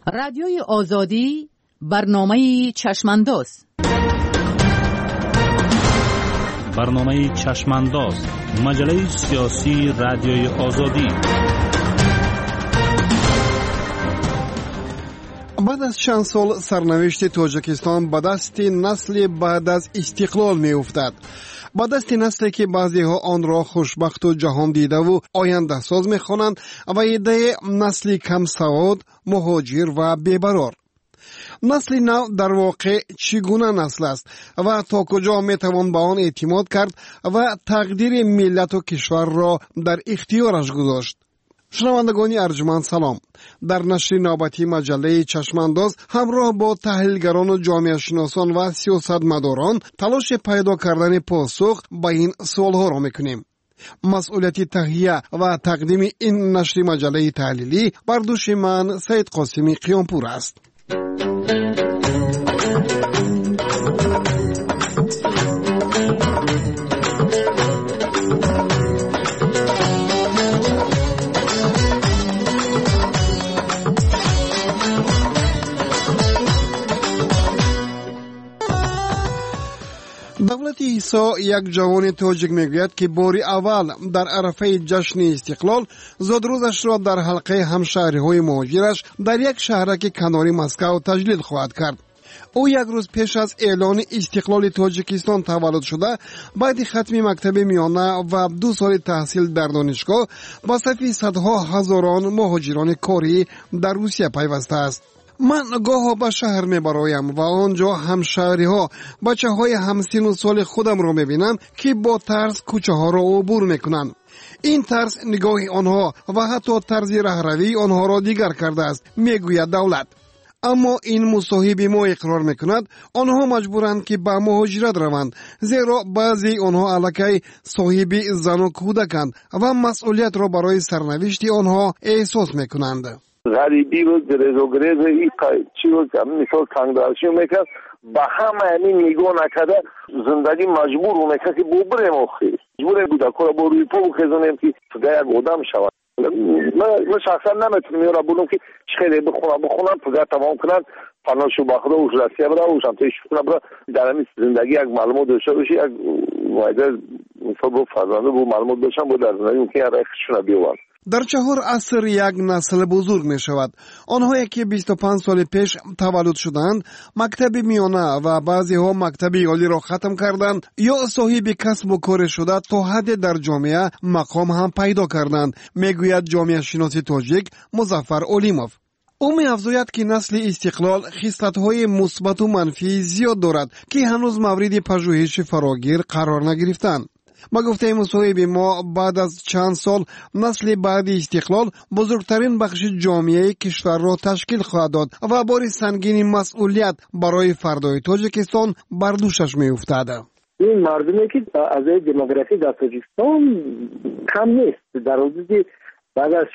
رادیوی آزادی برنامه چشمانداز. برنامه چشمانداز، مجله سیاسی رادیوی آزادی. بعد از چند سال سرنوشت تاجیکستان به دست نسل بعد از استقلال می افتد. به دست نسلی که بعضی ها آن را خوشبخت و جهان دیده و آینده ساز می خوانند و ایده نسلی کم سواد، مهاجر و بی‌برار. نسل نو در واقع چگونه نسل است و تا کجا می توان به آن اعتماد کرد و تقدیر ملت و کشور را در اختیارش گذاشت؟ شنوندگان ارجمند سلام. در نشر نوبتی مجله چشمانداز همراه با تحلیلگران و جامعه شناسان و سیاستمداران تلاش پیدا کردن پاسخ به این سوالها را میکنیم. مسئولیت تهیه و تقدیم این نشر مجله تحلیلی بر دوش من سید قاسمی قیامپور است. دولت عیسی یک جوان تاجیک میگوید که باری اول در عرفه جشن استقلال زادروزش را در حلقه همشهری‌های مهاجرش در یک شهرک کناری مسکو تجلیل خواهد کرد. او یک روز پیش از اعلان استقلال تاجیکستان تولد شده، بعد ختم مکتب میانه و 2 سال تحصیل در دانشگاه با صف صدها هزاران مهاجران کاری در روسیه پیوسته است. من گاه به شهر می برایم و آنجا همشهری ها بچه های همسن و سال خودم را می بینم که با ترس کوچه ها را عبور می کنند. این ترس نگاه آنها و حتی طرز رهروی آنها را دیگر کرده است، می گوید دولت. اما این مصاحب ما اقرار می کند آنها مجبورند که به مهاجرت روند، زیرا بعضی آنها الکی صاحب زن و کودکند و مسئولیت را برای سرنوشت آنها احساس می کنند. غریبی رو گریز و گریز این چی رو مثال تنگدارشی میکرد به همه همین نگاه نکرده زندگی مجبور رو میکرد که ببریم آخی مجبور بوده که با روی پا بخیزونیم که پگه یک آدم شود. من شخصا نمیتونم یه را بودم که خیلی بخونم پگه تمام کنن فناشو بخدا اوش رسیه برا اوش هم تیش کنم برا در همین زندگی یک معلومات داشته باشی یک وایده مثال با فرزنده با معلومات داشتم با در زندگی ممکن یک ریخشونه بیوان. در 4 عصر یک نسل بزرگ می شود. آنهایی که 25 سال پیش تولد شدند، مکتب میانه و بعضی ها مکتب عالی را ختم کردند یا صاحب کسب و کار شده تا حد در جامعه مقام هم پیدا کردند، میگوید جامعه شناس تاجیک مظفر اولیموف. او می افزاید که نسل استقلال خصلت‌های مثبت و منفی زیاد دارد که هنوز مورد پژوهش فراگیر قرار نگرفتند. با گفته مصاحب ما بعد از چند سال نسل بعد استقلال بزرگترین بخش جامعه کشور را تشکیل خواهد داد و بار سنگین مسئولیت برای فردای تاجیکستان بر دوشش می افتد. این مردمی که از دموگرافی در تاجیکستان کم نیست. در حدود بعد از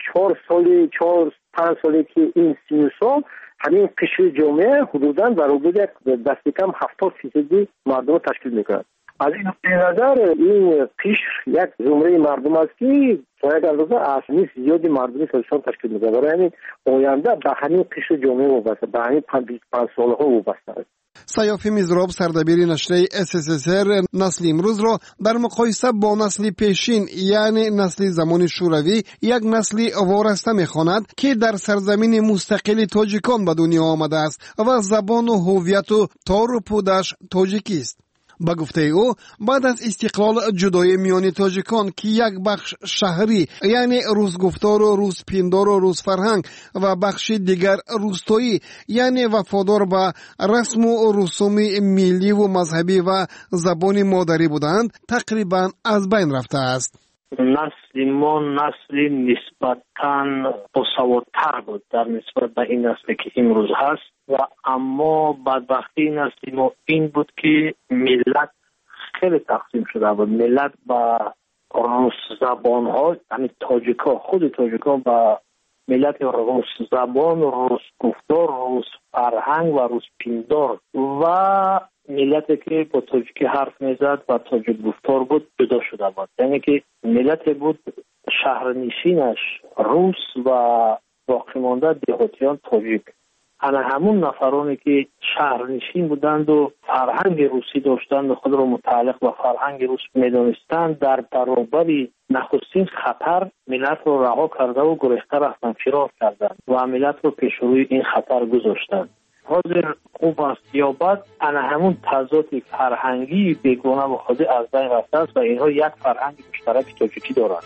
4-5 سالی که این سال همین قشر جامعه حدوداً در حدود دست کم 70% مردم تشکیل میکنند. از این نظر این قشر یک زمره مردم است که تا یک اندازه اصلی زیادی مردمی تاجیکستان تشکیل میده. برای همین آینده به همین قشر جامعه وابسته، به همین 25 سالها وابسته است. سیافی میزراب سردبیر نشریه SSSR نسل امروز را در مقایسه با نسل پیشین یعنی نسل زمان شوروی یک نسل وارسته میخواند که در سرزمین مستقل تاجیکان به دنیا آمده است و زبان و هویت و تار و پودش تاجیکی است. با گفته او بعد از استقلال جدای میان تاجیکان که یک بخش شهری یعنی روز گفتار و روز پیندار و روز فرهنگ و بخش دیگر روستایی یعنی وفادار به رسم و رسوم ملی و مذهبی و زبان مادری بودند تقریبا از بین رفته است. نسل ما نسل نسبتاً باسوادتر بود در نسبت به این نسلی که امروز هست و اما بدبختی نسل ما این بود که ملت خیلی تقسیم شده بود. ملت با روس زبان ها یعنی تاجیکا خود تاجیکا با ملت روس زبان، روس گفتار، روس فرهنگ و روس پیندار و ملتی که با تاجیکی حرف میزد و تاجیک گفتار بود جدا شده بود. یعنی که ملت بود شهرنشینش روس و باقی مانده دهاتیان تاجیک. انا همون نفرانی که شهرنشین بودند و فرهنگ روسی داشتند و خود را متعلق به فرهنگ روس میدانستند، در برابر نخستین خطر ملت رو رها کرده و گریخته رفتند، فرار کردند و ملت رو پیش روی این خطر گذاشتند. حاضر خوب است یا بد، انا همون تضاد فرهنگی بیگانه و خود از بین رفته است و اینها یک فرهنگ مشترک تاجیکی دارند.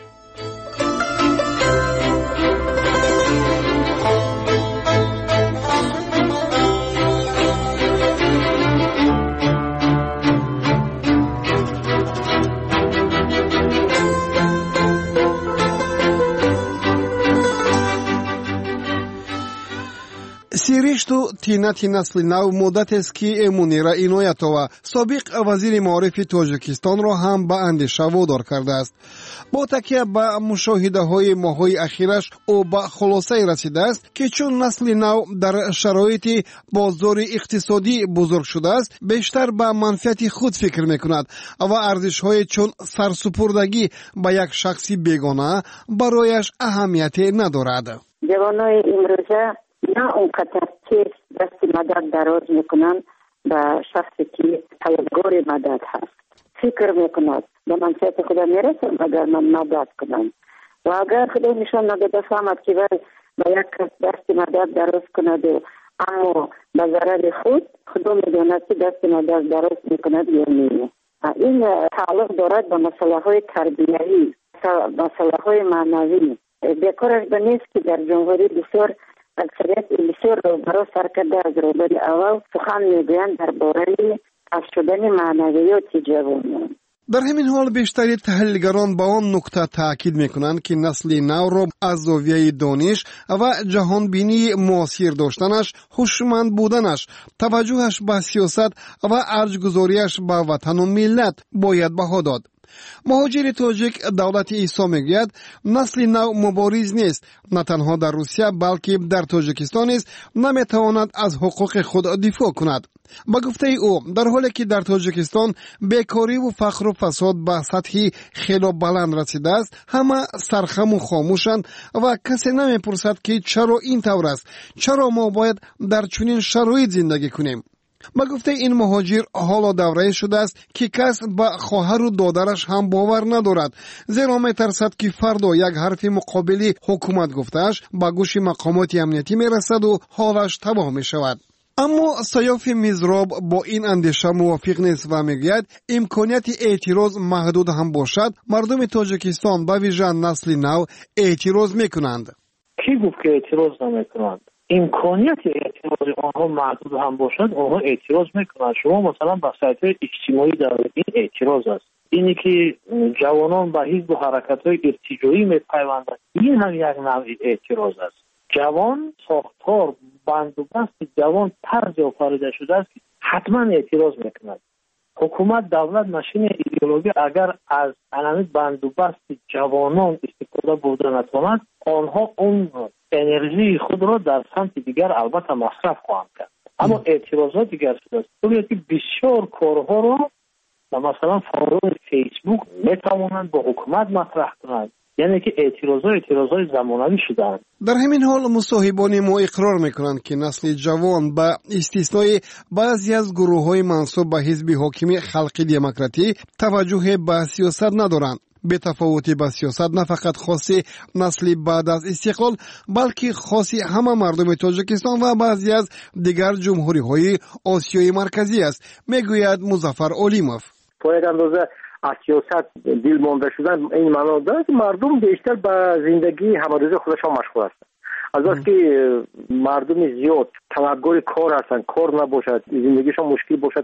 سیریشتو تینتی نسل نو مدت است که منیره اینایتووا سابق وزیر معارف تاجیکستان را هم به اندیشه وادار کرده است. با تکیه به مشاهده های ماهای اخیرش او به خلاصه رسیده است که چون نسل نو در شرایط بازار اقتصادی بزرگ شده است، بیشتر به منفعت خود فکر میکند و ارزش های چون سرسپردگی به یک شخصی بیگانه برایش اهمیتی ندارد. جوانای امروزه نه اونقدر تیز دست مدد دراز میکنن به شخصی که طلبگار مدد هست. فکر میکند به منفعت خدا میرسم اگر من مدد کنم و اگر خدا نشان نداده فهمد که به یک کس دست مدد دراز کند اما به ضرر خدا میداند که دست مدد دراز میکند یا نه. این تعلق دارد به مسئله های تربیتی، مسئله های معنوی. بیکارش به نیست که در جمهوری بسیار اکثریت بسیار برای سرکرده از روبر اول سخن میگویند درباره از شدن معنویات جوانان. در همین حال بیشتری تحلیلگران با آن نکته تاکید میکنند که نسل نو را از زاویه دانش و جهان بینی معاصر داشتنش، هوشمند بودنش، توجهش به سیاست و ارجگذاریش به وطن و ملت باید بها داد. مهاجر تاجیک دولت عیسی میگوید نسل نو مبارز نیست، نه تنها در روسیه بلکه در تاجیکستان نیز نمیتواند از حقوق خود دفاع کند. با گفته او در حالی که در تاجیکستان بیکاری و فقر و فساد به سطحی خیلی بلند رسیده است، همه سرخم و خاموشند و کسی نمیپرسد که چرا این طور است، چرا ما باید در چنین شرایط زندگی کنیم. با گفته این مهاجر حالا دوره شده است که کس به خواهر و دادرش هم باور ندارد، زیرا میترسد که فردا یک حرف مقابلی حکومت گفتهش به گوش مقامات امنیتی میرسد و حالش تباه میشود. اما سیاف میزراب با این اندیشه موافق نیست و میگوید امکانیت اعتراض محدود هم باشد، مردم تاجیکستان به ویژه نسل نو اعتراض میکنند. کی گفت که اعتراض نمیکنند؟ امکانیت اعتراض آنها محدود هم باشد، آنها اعتراض میکنند. شما مثلا به سایت‌های اجتماعی در این اعتراض است، اینی که جوانان به حزب و حرکت‌های ارتجاعی میپیوندند، این هم یک نوع اعتراض است. جوان ساختار بندوبست جوان طرز آفریده شده است که حتما اعتراض میکند. حکومت دولت ماشین ایدئولوژی اگر از علامت بندوبست جوانان استفاده بوده نتواند، آنها اون انرژی خود را در سمت دیگر البته مصرف خواهند کرد. اما اعتراضات دیگر شده است. طوری که بسیار کارها را مثلا فورم فیسبوک میتوانند با حکومت مطرح کنند، یعنی که اعتراضای زمانوی شدند. در همین حال مصاحبان ما اقرار میکنند که نسل جوان با استثنای بعضی از گروه‌های منسوب به حزب حاکم خلق دموکراتی توجه به سیاست ندارند. به تفاوت با سیاست نه فقط خاص نسل بعد از استقلال بلکه خاص همه مردم تاجیکستان و بعضی از دیگر جمهوری‌های آسیای مرکزی است، میگوید مظفر اولیموف. باید اندازه از سیاست دل مانده شدن این معنی دارد که مردم بیشتر به زندگی همروزه خودشان مشغول هستند. از وقتی که مردم زیاد طلبگار کار هستند، کار نباشد، زندگیشان مشکل باشد،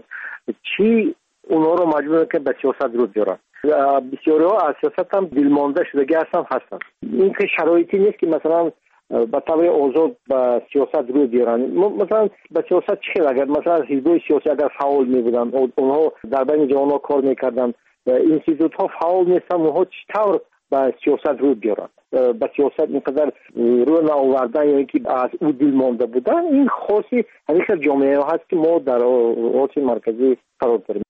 چی اونها رو مجبور که به سیاست رو بیارن. بسیاری ها از سیاست هم دل مانده شدگی هستند. این که شرایطی نیست که مثلا به طور آزاد به سیاست رو بیارن. مثلا به سیاست چه اگر مثلا حزب‌های سیاسی اگر فعال می بودن، اونها در بین جوانان کار میکردن، اینستیتوت ها فعال نیستن، اونها چطور به سیاست رو بیارن؟ به سیاست اینقدر رو نآوردن یا اینکه از او دل مانده بودن، این خاصی همین جامعه هست که ما در آسیای مرکزی قرار داریم.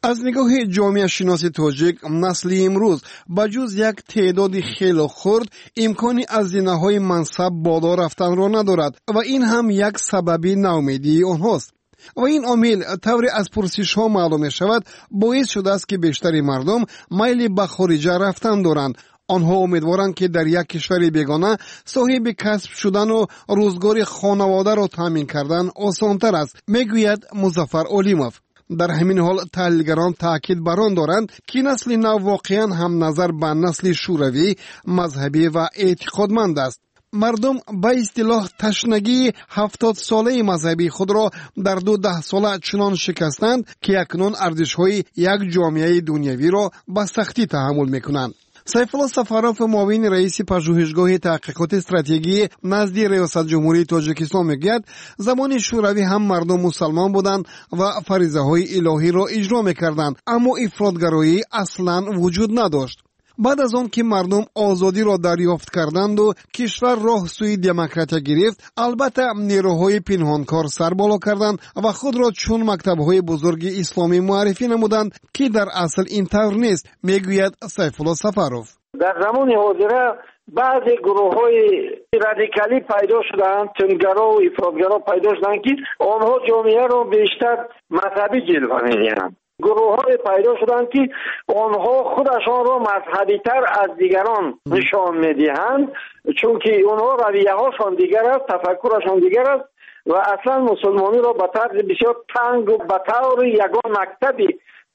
از نگاه جامعه شناسی تاجیک، نسل امروز بجز یک تعداد خیلی خرد امکانی از زینه‌های منصب بالا رفتن را ندارد و این هم یک سببی ناامیدی آنهاست. و این عامل طوری از پرسش ها معلوم می شود باعث شده است که بیشتری مردم میل به خارجه رفتن دارند. آنها امیدوارند که در یک کشور بیگانه صاحب کسب شدن و روزگار خانواده را تامین کردن آسان‌تر است، میگوید مظفر علیموف. در همین حال تحلیلگران تاکید بر آن دارند که نسل نو واقعا هم نظر به نسل شوروی، مذهبی و اعتقادمند است. مردم به اصطلاح تشنگی 70 ساله مذهبی خود را در 12 ساله چنان شکستند که اکنون ارزش‌های یک جامعه دنیوی را به سختی تحمل می‌کنند. سیفالله سفروف، معاون رئیس پژوهشگاه تحقیقات استراتژی نزد ریاست جمهوری تاجیکستان میگوید زمان شوروی هم مردم مسلمان بودند و فریضه های الهی را اجرا میکردند، اما افراطگرایی اصلا وجود نداشت. بعد از آن که مردم آزادی را دریافت کردند و کشور راه سوی دموکراسی گرفت، البته نیروهای پنهانکار سر بالا کردند و خود را چون مکتب‌های بزرگ اسلامی معرفی نمودند که در اصل اینطور نیست، میگوید سیفالله سفروف. در زمان حاضر بعضی گروه‌های رادیکالی پیدا شدند، تندگرا و افراطگرا پیدا شدند که آنها جامعه را بیشتر مذهبی جلوه می‌دهند. گروه‌های پیدا شدند که آنها خودشان را مذهبی تر از دیگران نشان می‌دهند، چون که آنها رویه‌هاشان دیگر است، تفکرشان دیگر است و اصلا مسلمانی را به طرز بسیار تنگ و به طور یگان مکتبی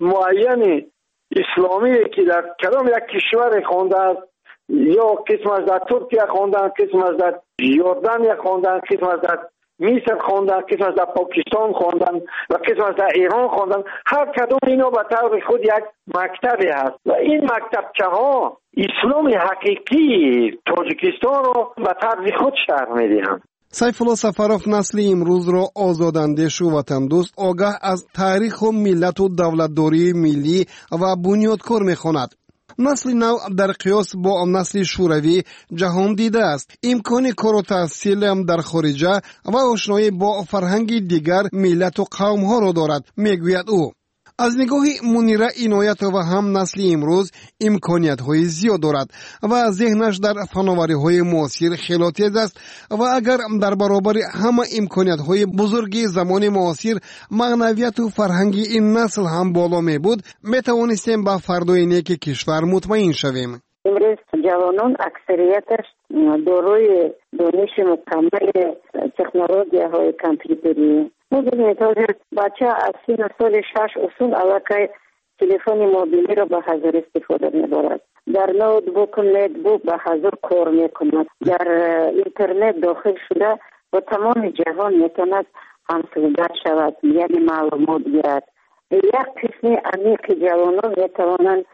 معین اسلامی که در کدام یک کشور خوانده است، یا قسمش در ترکیه خواندن، قسمش در یوردانیا خواندن، قسمش در مصر خواندن، قسمش در پاکستان خواندن و قسمش در ایران خواندن. هر کدوم اینا به طور خود یک مکتبی هست و این مکتبچه ها اسلام حقیقی تاجیکستان را به طرز خود شرح میدهند. سیفالله سفروف نسل امروز را آزاداندیش و وطن دوست، آگاه از تاریخ و ملت و دولتداری ملی و بنیادکار میخواند. نسل نو در قیاس با نسل شوروی جهان دیده است، امکان کار و تحصیل در خارجه و آشنایی با فرهنگ دیگر ملت و قوم ها را دارد، میگوید او. از نگاه منیره عنایت و هم نسل امروز امکانیت های زیاد دارد و ذهنش در فناوری های معاصر خیلی تیز است و اگر در برابر همه امکانیت های بزرگ زمان معاصر معنویت و فرهنگ این نسل هم بالا می بود، می توانستیم به فردای نیک کشور مطمئن شویم. امروز جوانان اکثریتش دارای دانش مکمل تکنولوژی های کامپیوتری. می‌دونید بچه از سن سال 6 اصول علاقه تلفن موبیلی را به حضور استفاده می‌برد. در نوتبوک به حضور کار می‌کند. در اینترنت داخل شده و تمام جهان می‌تواند همسوگر شود، یعنی معلومات گیرد. یک قسم عمیق جوانان می‌توانند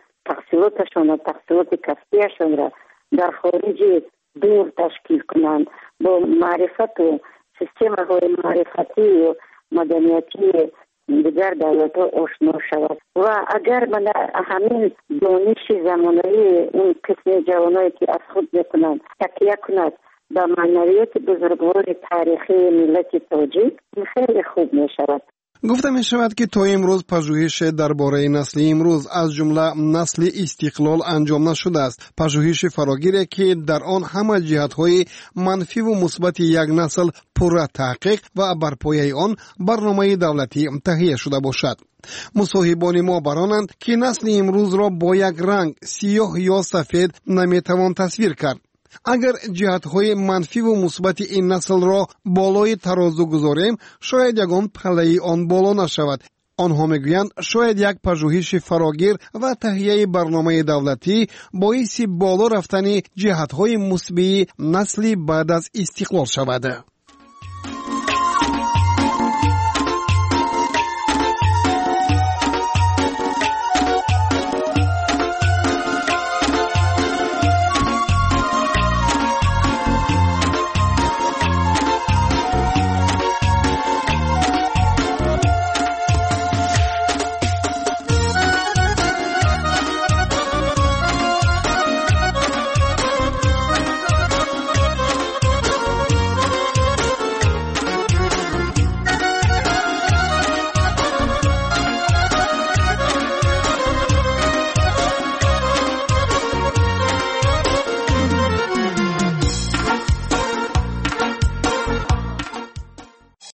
تحصیلات کسبیشان را در خارج دور تشکیل کنند، با معرفت و سیستم های معرفتی و مدنیتی دیگر دولت ها آشنا شود و اگر من همین دانش زمانه‌ای اون قسم جوانایی که از خود بکنند تکیه کند به معنویت بزرگوار تاریخی ملت تاجیک، خیلی خوب می شود. گفته می شود که تا امروز پژوهش درباره نسل امروز از جمله نسل استقلال انجام نشده است. پژوهش فراگیری که در آن همه جهت‌های منفی و مثبت یک نسل پر تحقیق و بر پایه آن برنامه دولتی تهیه شده باشد. مصاحبان ما برانند که نسل امروز را با یک رنگ سیاه یا سفید نمیتوان تصویر کرد. اگر جهت‌های منفی و مثبت این نسل را بالای ترازو گذاریم، شاید یگان پله آن بالا نشود. آنها میگویند شاید یک پژوهش فراگیر و تهیه برنامه دولتی باعث بالا رفتن جهت‌های مثبت نسلی بعد از استقلال شود.